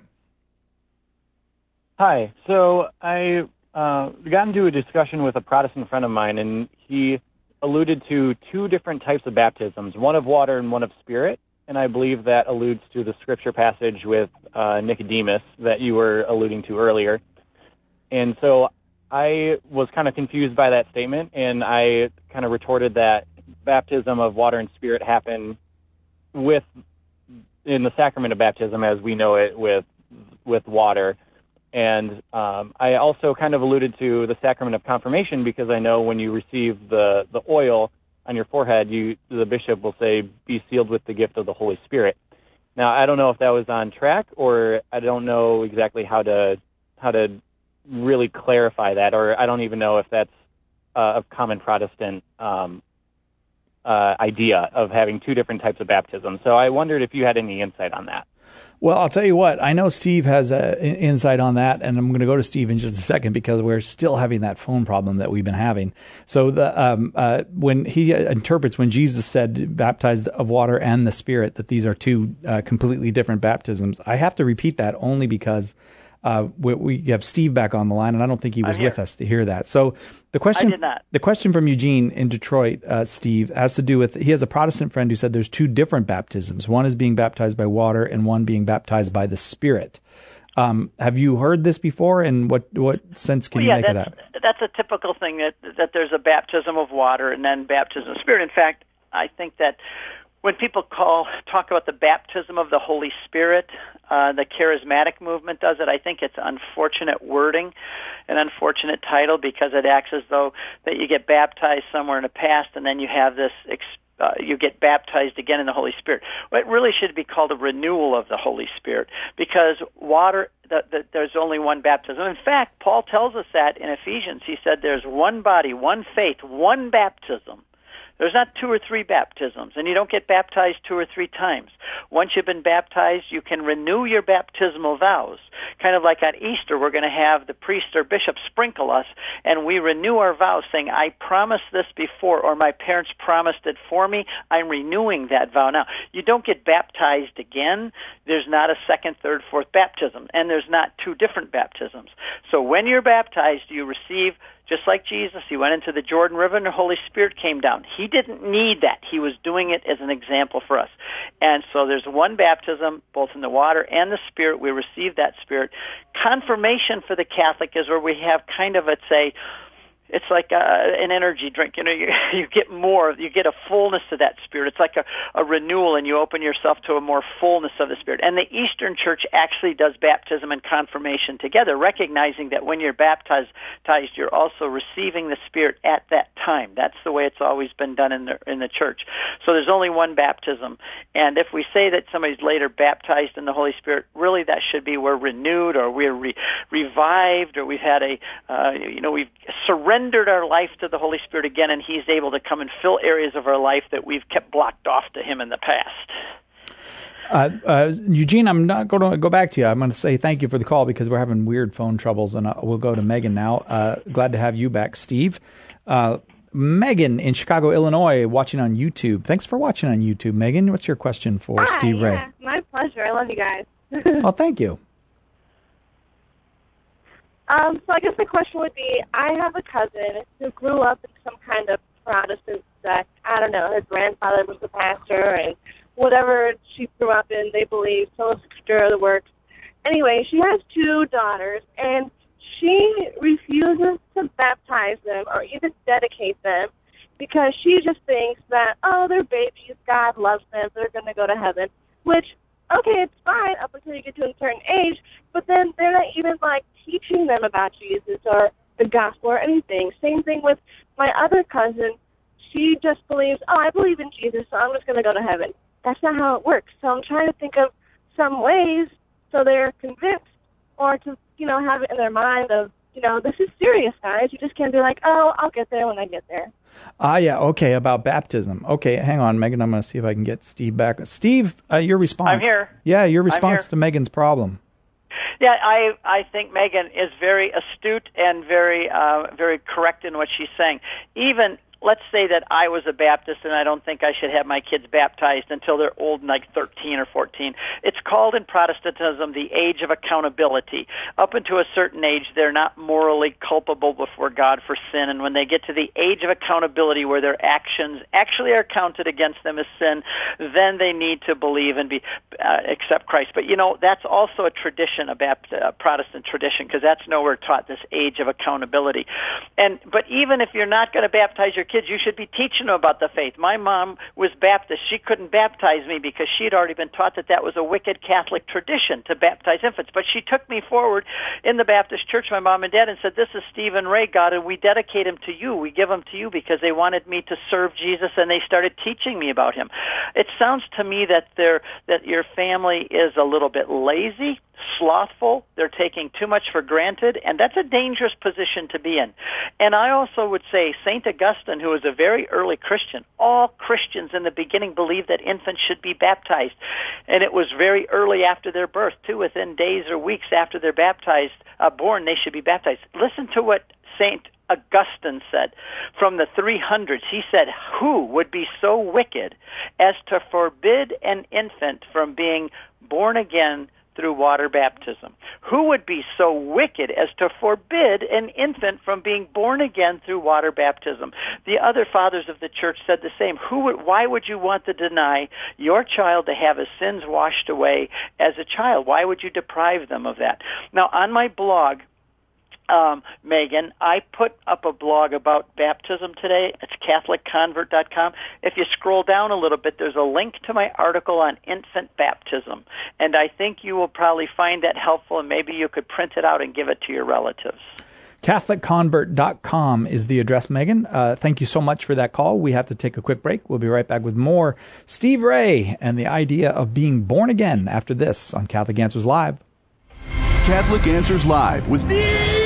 Hi. So I uh, got into a discussion with a Protestant friend of mine, and he alluded to two different types of baptisms, one of water and one of spirit. And I believe that alludes to the scripture passage with uh, Nicodemus that you were alluding to earlier. And so I was kind of confused by that statement, and I kind of retorted that baptism of water and spirit happened with in the sacrament of baptism as we know it with with water. And um, I also kind of alluded to the sacrament of confirmation because I know when you receive the, the oil on your forehead, you the bishop will say, be sealed with the gift of the Holy Spirit. Now, I don't know if that was on track, or I don't know exactly how to how to really clarify that, or I don't even know if that's uh, a common Protestant um, uh, idea of having two different types of baptism. So I wondered if you had any insight on that. Well, I'll tell you what, I know Steve has uh, insight on that, and I'm going to go to Steve in just a second because we're still having that phone problem that we've been having. So the um, uh, when he interprets when Jesus said baptized of water and the Spirit, that these are two uh, completely different baptisms, I have to repeat that only because uh, we, we have Steve back on the line, and I don't think he was with us to hear that. So the question, I did not. the question from Eugene in Detroit, uh, Steve, has to do with, he has a Protestant friend who said there's two different baptisms. One is being baptized by water and one being baptized by the Spirit. Um, have you heard this before, and what, what sense can well, you yeah, make of that's, that? That's a typical thing, that, that there's a baptism of water and then baptism of Spirit. In fact, I think that when people call talk about the baptism of the Holy Spirit, uh, the charismatic movement does it. I think it's unfortunate wording, an unfortunate title, because it acts as though that you get baptized somewhere in the past and then you have this ex- uh, you get baptized again in the Holy Spirit. Well, it really should be called a renewal of the Holy Spirit, because water, the, the, there's only one baptism. In fact, Paul tells us that in Ephesians. He said there's one body, one faith, one baptism. There's not two or three baptisms, and you don't get baptized two or three times. Once you've been baptized, you can renew your baptismal vows. Kind of like on Easter, we're going to have the priest or bishop sprinkle us, and we renew our vows saying, I promised this before, or my parents promised it for me. I'm renewing that vow now. You don't get baptized again. There's not a second, third, fourth baptism, and there's not two different baptisms. So when you're baptized, you receive, just like Jesus, he went into the Jordan River and the Holy Spirit came down. He didn't need that. He was doing it as an example for us. And so there's one baptism, both in the water and the Spirit. We receive that Spirit. Confirmation for the Catholic is where we have kind of, it's a, it's like a, an energy drink. You know, you, you get more, you get a fullness to that Spirit. It's like a, a renewal, and you open yourself to a more fullness of the Spirit. And the Eastern Church actually does baptism and confirmation together, recognizing that when you're baptized, you're also receiving the Spirit at that time. That's the way it's always been done in the in the Church. So there's only one baptism. And if we say that somebody's later baptized in the Holy Spirit, really that should be we're renewed, or we're re- revived, or we've had a, uh, you know, we've surrendered our life to the Holy Spirit again, and he's able to come and fill areas of our life that we've kept blocked off to him in the past. Uh, uh, Eugene, I'm not going to go back to you. I'm going to say thank you for the call because we're having weird phone troubles, and uh, we'll go to Megan now. Uh, glad to have you back, Steve. Uh, Megan in Chicago, Illinois, watching on YouTube. Thanks for watching on YouTube, Megan. What's your question for Hi, Steve Ray? Yeah, my pleasure. I love you guys. Well, thank you. Um, so I guess the question would be, I have a cousin who grew up in some kind of Protestant sect. I don't know, his grandfather was the pastor, and whatever she grew up in, they believe, sola scriptura, the works. Anyway, she has two daughters, and she refuses to baptize them or even dedicate them because she just thinks that, oh, they're babies, God loves them, they're going to go to heaven, which, okay, it's fine up until you get to a certain age, but then they're not even, like, teaching them about Jesus or the gospel or anything. Same thing with my other cousin. She just believes, oh, I believe in Jesus, so I'm just going to go to heaven. That's not how it works. So I'm trying to think of some ways so they're convinced, or to, you know, have it in their mind of, you know, this is serious, guys. You just can't be like, oh, I'll get there when I get there. Ah, yeah, okay, about baptism. Okay, hang on, Megan. I'm going to see if I can get Steve back. Steve, uh, your response. I'm here. Yeah, your response to to Megan's problem. Yeah, I I think Megan is very astute and very uh, very correct in what she's saying. Even let's say that I was a Baptist and I don't think I should have my kids baptized until they're old, like thirteen or fourteen. It's called in Protestantism the age of accountability. Up until a certain age, they're not morally culpable before God for sin, and when they get to the age of accountability where their actions actually are counted against them as sin, then they need to believe and be uh, accept Christ. But, you know, that's also a tradition, a Baptist, uh, Protestant tradition, because that's nowhere taught, this age of accountability. And But even if you're not going to baptize your kids, you should be teaching them about the faith. My mom was Baptist. She couldn't baptize me because she had already been taught that that was a wicked Catholic tradition to baptize infants. But she took me forward in the Baptist church, my mom and dad, and said, this is Stephen Ray, God, and we dedicate him to you. We give him to you because they wanted me to serve Jesus, and they started teaching me about him. It sounds to me that they're, that your family is a little bit lazy, slothful, they're taking too much for granted, and that's a dangerous position to be in. And I also would say Saint Augustine, who was a very early Christian, all Christians in the beginning believed that infants should be baptized, and it was very early after their birth, too, within days or weeks after they're baptized, uh, born, they should be baptized. Listen to what Saint Augustine said from the three hundreds. He said, who would be so wicked as to forbid an infant from being born again through water baptism? Who would be so wicked as to forbid an infant from being born again through water baptism? The other fathers of the church said the same. Who would, why would you want to deny your child to have his sins washed away as a child? Why would you deprive them of that? Now, on my blog, Um, Megan, I put up a blog about baptism today. It's Catholic Convert dot com. If you scroll down a little bit, there's a link to my article on infant baptism, and I think you will probably find that helpful, and maybe you could print it out and give it to your relatives. Catholic Convert dot com is the address, Megan. Uh, thank you so much for that call. We have to take a quick break. We'll be right back with more Steve Ray and the idea of being born again after this on Catholic Answers Live. Catholic Answers Live with Steve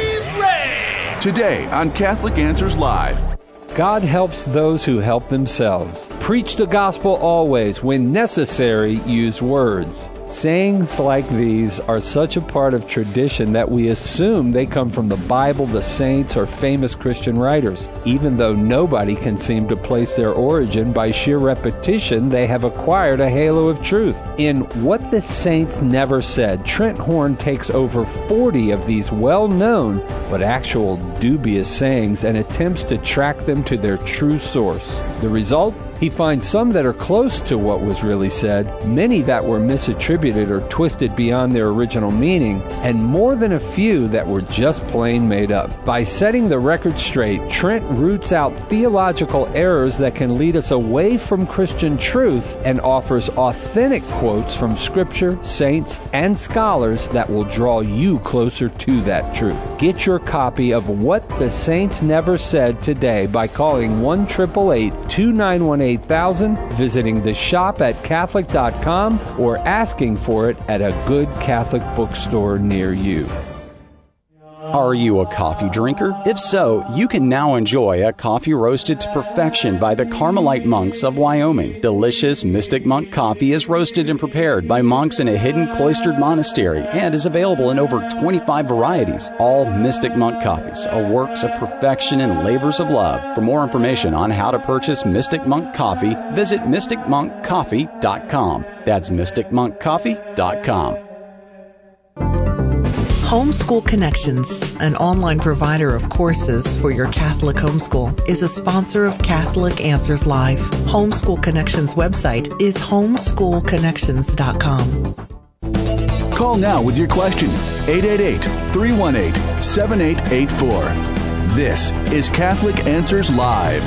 today on Catholic Answers Live. God helps those who help themselves. Preach the gospel always. When necessary, use words. Sayings like these are such a part of tradition that we assume they come from the Bible, the saints, or famous Christian writers. Even though nobody can seem to place their origin, by sheer repetition, they have acquired a halo of truth. In What the Saints Never Said, Trent Horn takes over forty of these well-known but actual dubious sayings and attempts to track them to their true source. The result? He finds some that are close to what was really said, many that were misattributed or twisted beyond their original meaning, and more than a few that were just plain made up. By setting the record straight, Trent roots out theological errors that can lead us away from Christian truth and offers authentic quotes from Scripture, saints, and scholars that will draw you closer to that truth. Get your copy of What the Saints Never Said today by calling one eight eight eight, two nine one eight thousand, visiting the shop at Catholic dot com, or asking for it at a good Catholic bookstore near you. Are you a coffee drinker? If so, you can now enjoy a coffee roasted to perfection by the Carmelite monks of Wyoming. Delicious Mystic Monk coffee is roasted and prepared by monks in a hidden cloistered monastery and is available in over twenty-five varieties. All Mystic Monk coffees are works of perfection and labors of love. For more information on how to purchase Mystic Monk coffee, visit mystic monk coffee dot com. That's mystic monk coffee dot com. Homeschool Connections, an online provider of courses for your Catholic homeschool, is a sponsor of Catholic Answers Live. Homeschool Connections website is homeschool connections dot com. Call now with your question, eight eight eight, three one eight, seven eight eight four. This is Catholic Answers Live.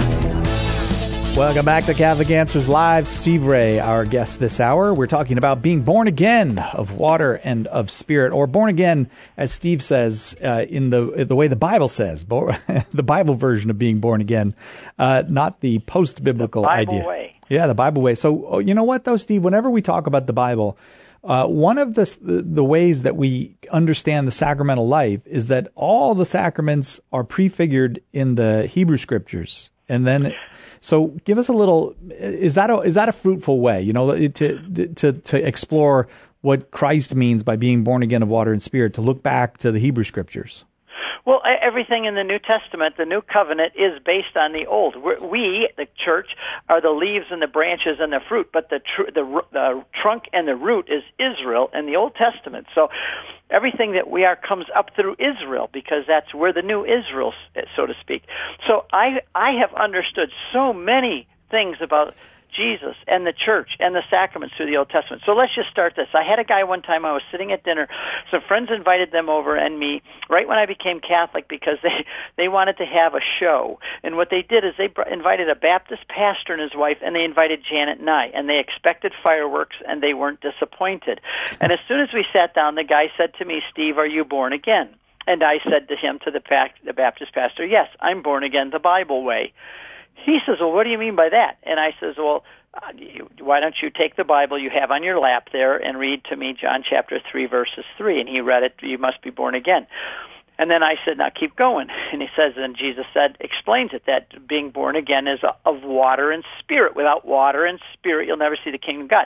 Welcome back to Catholic Answers Live. Steve Ray, our guest this hour. We're talking about being born again of water and of spirit, or born again, as Steve says, uh, in the the way the Bible says, the Bible version of being born again, uh, not the post-biblical the Bible idea. Way. Yeah, the Bible way. So, you know what, though, Steve? Whenever we talk about the Bible, uh, one of the, the the ways that we understand the sacramental life is that all the sacraments are prefigured in the Hebrew Scriptures, and then. So give us a little, is that a, is that a fruitful way, you know, to, to, to explore what Christ means by being born again of water and spirit, to look back to the Hebrew Scriptures? Well, everything in the New Testament, the New Covenant, is based on the Old. We, the church, are the leaves and the branches and the fruit, but the, tr- the, the trunk and the root is Israel in the Old Testament. So everything that we are comes up through Israel, because that's where the new Israel, so to speak. So I, I have understood so many things about Jesus and the church and the sacraments through the Old Testament. So let's just start this. I had a guy one time, I was sitting at dinner, some friends invited them over and me right when I became Catholic, because they, they wanted to have a show. And what they did is they invited a Baptist pastor and his wife, and they invited Janet and I, and they expected fireworks, and they weren't disappointed. And as soon as we sat down, the guy said to me, "Steve, are you born again?" And I said to him, to the, the Baptist pastor, "Yes, I'm born again the Bible way." He says, "Well, what do you mean by that?" And I says, "Well, uh, you, why don't you take the Bible you have on your lap there and read to me John chapter three, verses three. And he read it, "You must be born again." And then I said, "Now keep going." And he says, and Jesus said, explains it, that being born again is of water and spirit. Without water and spirit, you'll never see the kingdom of God.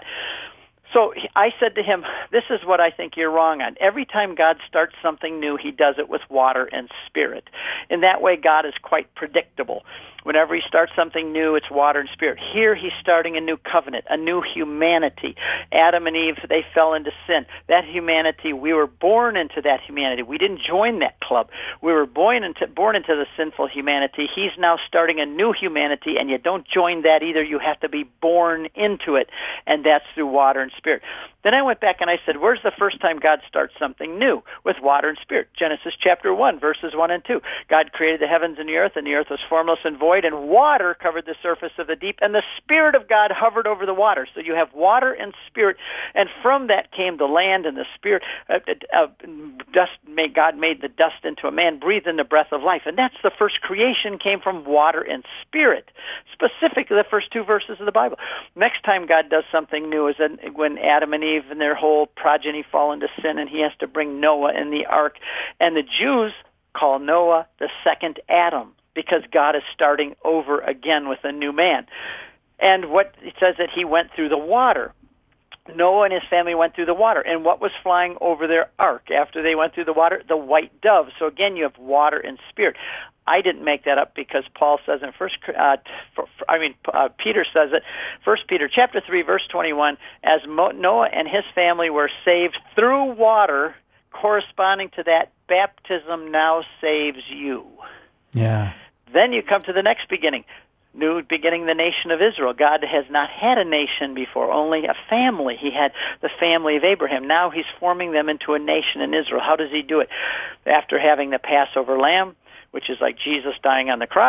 So I said to him, "This is what I think you're wrong on. Every time God starts something new, he does it with water and spirit. In that way, God is quite predictable. Whenever he starts something new, it's water and spirit. Here, he's starting a new covenant, a new humanity. Adam and Eve, they fell into sin. That humanity, we were born into that humanity. We didn't join that club. We were born into, born into the sinful humanity. He's now starting a new humanity, and you don't join that either. You have to be born into it, and that's through water and spirit." Then I went back and I said, where's the first time God starts something new? With water and spirit. Genesis chapter one, verses one and two. God created the heavens and the earth, and the earth was formless and void, and water covered the surface of the deep, and the Spirit of God hovered over the water. So you have water and spirit, and from that came the land and the spirit. Uh, uh, dust made, God made the dust into a man, breathed in the breath of life. And that's the first creation, came from water and spirit. Specifically, the first two verses of the Bible. Next time God does something new is when Adam and Eve and their whole progeny fall into sin, and he has to bring Noah in the ark. And the Jews call Noah the second Adam, because God is starting over again with a new man. And what it says that he went through the water. Noah and his family went through the water. And what was flying over their ark after they went through the water? The white dove. So again, you have water and spirit. I didn't make that up, because Paul says in First, uh, for, for, I mean, uh, Peter says it. First Peter chapter three, verse twenty-one. As Mo- Noah and his family were saved through water, corresponding to that, baptism now saves you. Yeah. Then you come to the next beginning. New beginning, the nation of Israel. God has not had a nation before, only a family. He had the family of Abraham. Now he's forming them into a nation in Israel. How does he do it? After having the Passover lamb, which is like Jesus dying on the cross,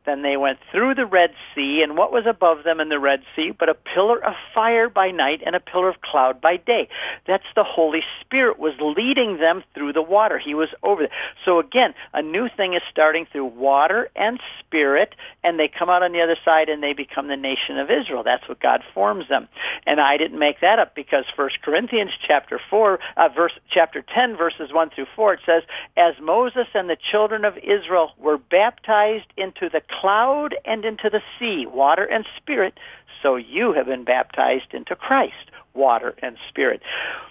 Then they went through the Red Sea, and what was above them in the Red Sea but a pillar of fire by night and a pillar of cloud by day? That's the Holy Spirit was leading them through the water. He was over there. So again, a new thing is starting through water and spirit, and they come out on the other side and they become the nation of Israel. That's what God forms them. And I didn't make that up, because First Corinthians chapter four, uh, verse chapter ten, verses one through four, it says, as Moses and the children of Israel were baptized into the cloud and into the sea, water and spirit, so you have been baptized into Christ, water and spirit.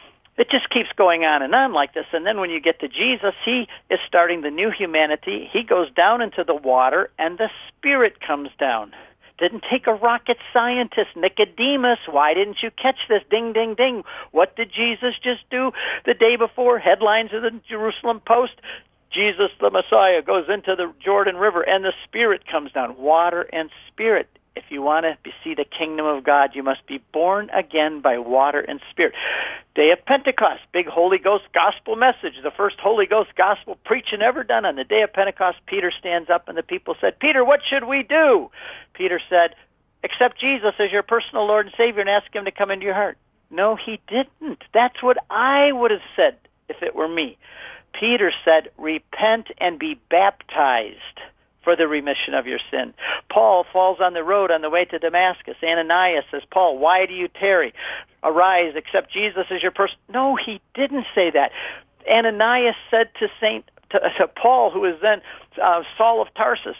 It just keeps going on and on like this. And then when you get to Jesus, he is starting the new humanity. He goes down into the water, and the Spirit comes down. Didn't take a rocket scientist. Nicodemus, why didn't you catch this? Ding, ding, ding. What did Jesus just do the day before? Headlines of the Jerusalem Post. Jesus, the Messiah, goes into the Jordan River, and the Spirit comes down. Water and Spirit. If you want to see the kingdom of God, you must be born again by water and Spirit. Day of Pentecost, big Holy Ghost gospel message, the first Holy Ghost gospel preaching ever done. On the day of Pentecost, Peter stands up, and the people said, Peter, what should we do? Peter said, accept Jesus as your personal Lord and Savior and ask him to come into your heart. No, he didn't. That's what I would have said if it were me. Peter said, repent and be baptized for the remission of your sin. Paul falls on the road on the way to Damascus. Ananias says, Paul, why do you tarry? Arise, accept Jesus as your person. No, he didn't say that. Ananias said to Saint to, to Paul, who was then uh, Saul of Tarsus,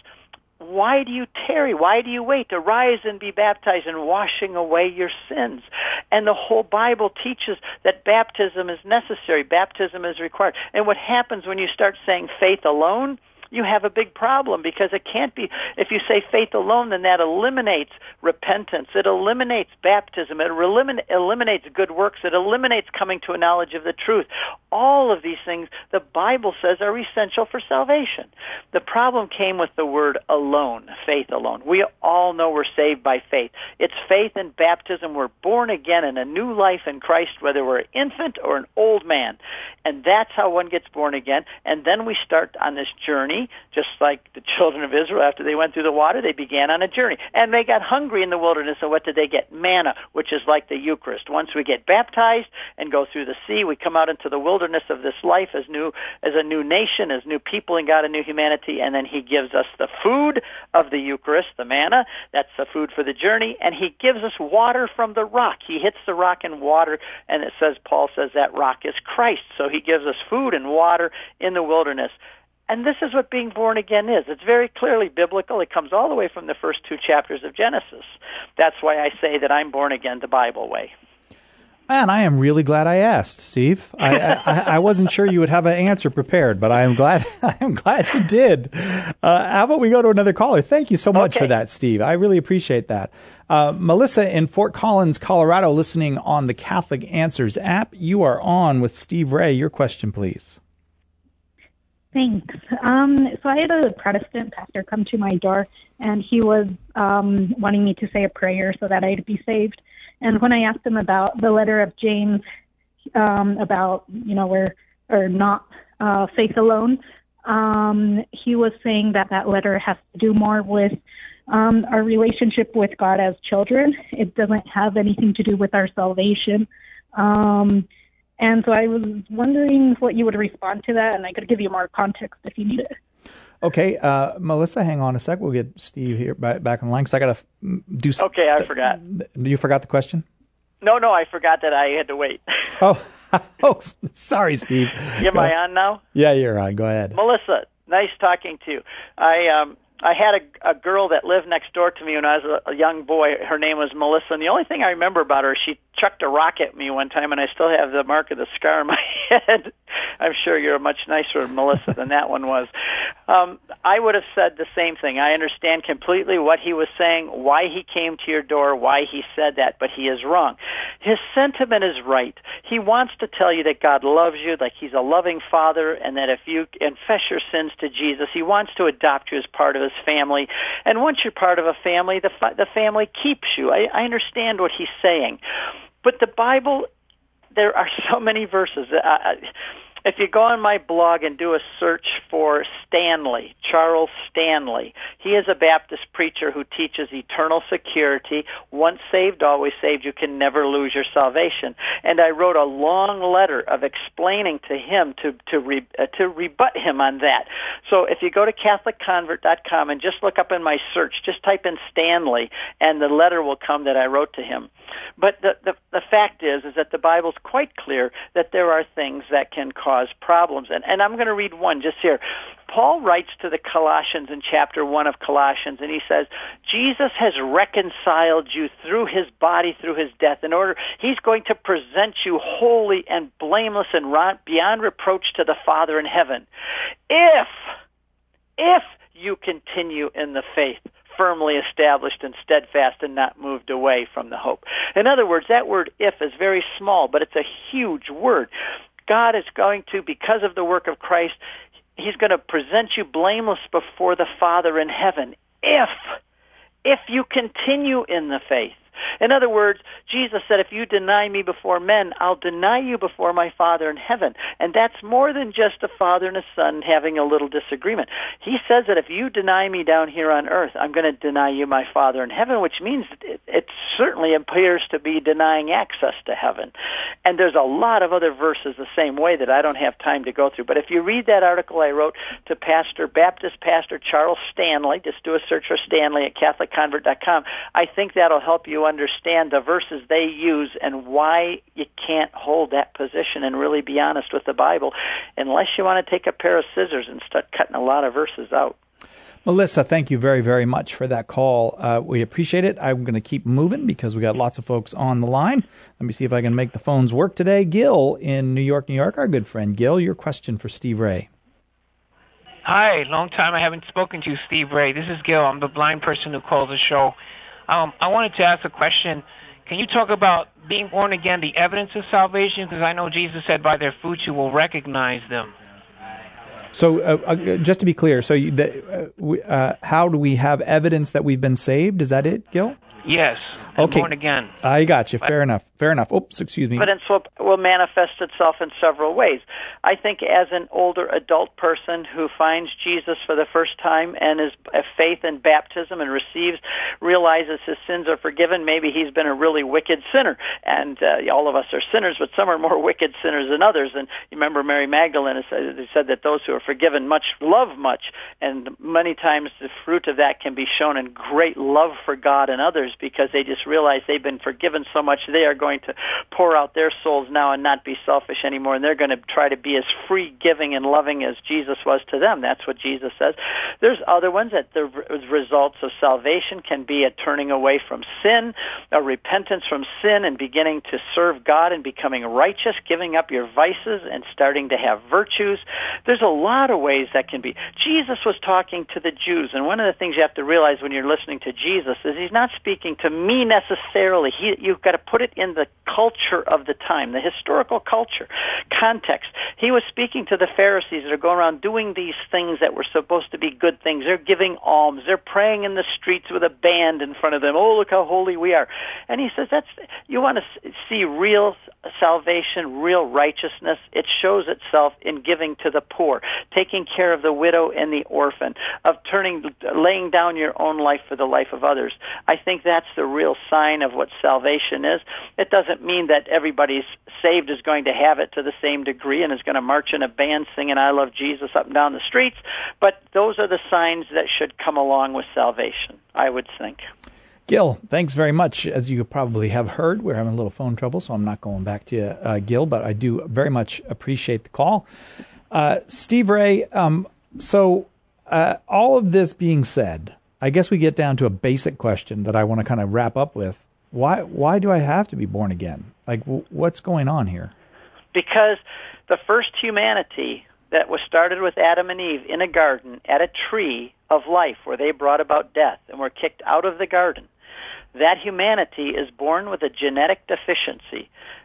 why do you tarry? Why do you wait? Arise and be baptized, and washing away your sins. And the whole Bible teaches that baptism is necessary. Baptism is required. And what happens when you start saying faith alone? You have a big problem, because it can't be, if you say faith alone, then that eliminates repentance. It eliminates baptism. It elimin- eliminates good works. It eliminates coming to a knowledge of the truth. All of these things, the Bible says, are essential for salvation. The problem came with the word alone, faith alone. We all know we're saved by faith. It's faith and baptism. We're born again in a new life in Christ, whether we're an infant or an old man. And that's how one gets born again. And then we start on this journey, just like the children of Israel. After they went through the water, they began on a journey. And they got hungry in the wilderness, so what did they get? Manna, which is like the Eucharist. Once we get baptized and go through the sea, we come out into the wilderness of this life as new, as a new nation, as new people in God, a new humanity, and then he gives us the food of the Eucharist, the manna. That's the food for the journey. And he gives us water from the rock. He hits the rock in water, and it says, Paul says, that rock is Christ. So he gives us food and water in the wilderness. And this is what being born again is. It's very clearly biblical. It comes all the way from the first two chapters of Genesis. That's why I say that I'm born again the Bible way. Man, I am really glad I asked, Steve. I, I, I wasn't sure you would have an answer prepared, but I am glad I am glad you did. Uh, how about we go to another caller? Thank you so much okay. for that, Steve. I really appreciate that. Uh, Melissa in Fort Collins, Colorado, listening on the Catholic Answers app. You are on with Steve Ray. Your question, please. Thanks. Um, so I had a Protestant pastor come to my door, and he was um, wanting me to say a prayer so that I'd be saved. And when I asked him about the letter of James, um, about, you know, where, or not uh, faith alone, um, he was saying that that letter has to do more with um, our relationship with God as children. It doesn't have anything to do with our salvation. Um And so I was wondering what you would respond to that, and I could give you more context if you need it. Okay, uh, Melissa, hang on a sec. We'll get Steve here back, back on the line, because I got to do some. Okay, st- I forgot. You forgot the question? No, no, I forgot that I had to wait. Oh, oh sorry, Steve. Am I on now? Yeah, you're on. Go ahead. Melissa, nice talking to you. I um. I had a, a girl that lived next door to me when I was a, a young boy. Her name was Melissa, and the only thing I remember about her, she chucked a rock at me one time, and I still have the mark of the scar on my head. I'm sure you're a much nicer Melissa than that one was. Um, I would have said the same thing. I understand completely what he was saying, why he came to your door, why he said that, but he is wrong. His sentiment is right. He wants to tell you that God loves you, like he's a loving father, and that if you confess your sins to Jesus, he wants to adopt you as part of his family. And once you're part of a family, the fa- the family keeps you. I, I understand what he's saying. But the Bible, there are so many verses. Uh, if you go on my blog and do a search for Stanley, Charles Stanley. He is a Baptist preacher who teaches eternal security. Once saved, always saved. You can never lose your salvation. And I wrote a long letter of explaining to him to to re, uh, to rebut him on that. So if you go to Catholic Convert dot com and just look up in my search, just type in Stanley, and the letter will come that I wrote to him. But the, the the fact is is that the Bible's quite clear that there are things that can cause problems. And, and I'm going to read one just here. Paul writes to the Colossians in chapter one of Colossians, and he says, Jesus has reconciled you through his body, through his death, in order, he's going to present you holy and blameless and beyond reproach to the Father in heaven. If, if you continue in the faith, firmly established and steadfast and not moved away from the hope. In other words, that word if is very small, but it's a huge word. God is going to, because of the work of Christ, he's going to present you blameless before the Father in heaven if, if you continue in the faith. In other words, Jesus said, if you deny me before men, I'll deny you before my Father in heaven. And that's more than just a father and a son having a little disagreement. He says that if you deny me down here on earth, I'm going to deny you my Father in heaven, which means it, it certainly appears to be denying access to heaven. And there's a lot of other verses the same way that I don't have time to go through. But if you read that article I wrote to Pastor, Baptist Pastor Charles Stanley, just do a search for Stanley at Catholic Convert dot com, I think that'll help you understand the verses they use and why you can't hold that position and really be honest with the Bible unless you want to take a pair of scissors and start cutting a lot of verses out. Melissa, thank you very, very much for that call. Uh, we appreciate it. I'm going to keep moving because we got lots of folks on the line. Let me see if I can make the phones work today. Gil in New York, New York, our good friend. Gil, your question for Steve Ray. Hi, long time I haven't spoken to you, Steve Ray. This is Gil. I'm the blind person who calls the show. Um, I wanted to ask a question. Can you talk about being born again, the evidence of salvation? Because I know Jesus said by their fruits you will recognize them. So uh, uh, just to be clear, so you, the, uh, we, uh, how do we have evidence that we've been saved? Is that it, Gil? Yes. I'm okay. Born again. I got you. Fair enough. Fair enough. Oops, excuse me. Evidence will, will manifest itself in several ways. I think as an older adult person who finds Jesus for the first time and is a faith in baptism and receives, realizes his sins are forgiven, maybe he's been a really wicked sinner. And uh, all of us are sinners, but some are more wicked sinners than others. And you remember Mary Magdalene said, said that those who are forgiven much love much. And many times the fruit of that can be shown in great love for God and others, because they just realize they've been forgiven so much they are going to pour out their souls now and not be selfish anymore, and they're going to try to be as free giving and loving as Jesus was to them. That's what Jesus says. There's other ones that the results of salvation can be a turning away from sin, a repentance from sin and beginning to serve God and becoming righteous, giving up your vices and starting to have virtues. There's a lot of ways that can be. Jesus was talking to the Jews, and one of the things you have to realize when you're listening to Jesus is he's not speaking to me necessarily. He, you've got to put it in the culture of the time, the historical culture, context. He was speaking to the Pharisees that are going around doing these things that were supposed to be good things. They're giving alms. They're praying in the streets with a band in front of them. Oh, look how holy we are. And he says, that's you want to see real salvation, real righteousness. It shows itself in giving to the poor, taking care of the widow and the orphan, of turning, laying down your own life for the life of others. I think that's the real sign of what salvation is. It doesn't mean that everybody's saved is going to have it to the same degree and is going to march in a band singing I love Jesus up and down the streets, but those are the signs that should come along with salvation, I would think. Gil, thanks very much. As you probably have heard, we're having a little phone trouble, so I'm not going back to you, uh, Gil, but I do very much appreciate the call. Uh, Steve Ray, um, so uh, all of this being said, I guess we get down to a basic question that I want to kind of wrap up with. Why why do I have to be born again? Like, w- what's going on here? Because the first humanity that was started with Adam and Eve in a garden at a tree of life where they brought about death and were kicked out of the garden, that humanity is born with a genetic deficiency.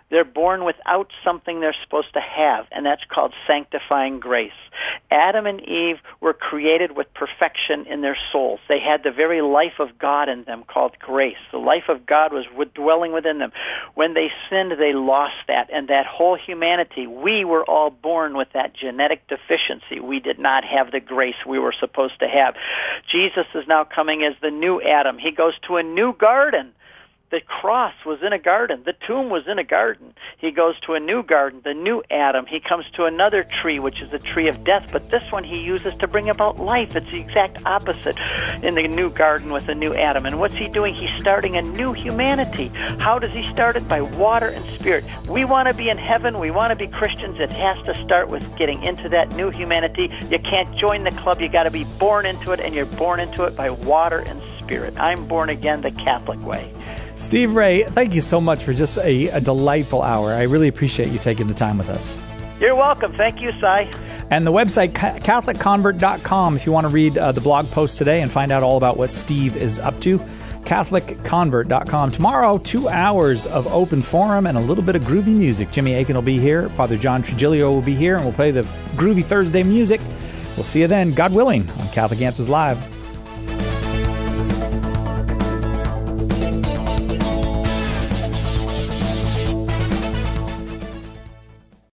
They're born without something they're supposed to have, and that's called sanctifying grace. Adam and Eve were created with perfection in their souls. They had the very life of God in them, called grace. The life of God was dwelling within them. When they sinned, they lost that, and that whole humanity, we were all born with that genetic deficiency. We did not have the grace we were supposed to have. Jesus is now coming as the new Adam. He goes to a new garden. The cross was in a garden. The tomb was in a garden. He goes to a new garden, the new Adam. He comes to another tree, which is a tree of death, but this one he uses to bring about life. It's the exact opposite in the new garden with the new Adam. And what's he doing? He's starting a new humanity. How does he start it? By water and spirit. We want to be in heaven. We want to be Christians. It has to start with getting into that new humanity. You can't join the club. You got to be born into it, and you're born into it by water and spirit. I'm born again the Catholic way. Steve Ray, thank you so much for just a, a delightful hour. I really appreciate you taking the time with us. You're welcome. Thank you, Cy. And the website, Catholic Convert dot com, if you want to read uh, the blog post today and find out all about what Steve is up to. Catholic Convert dot com. Tomorrow, two hours of open forum and a little bit of groovy music. Jimmy Aiken will be here. Father John Trigilio will be here, and we'll play the groovy Thursday music. We'll see you then, God willing, on Catholic Answers Live.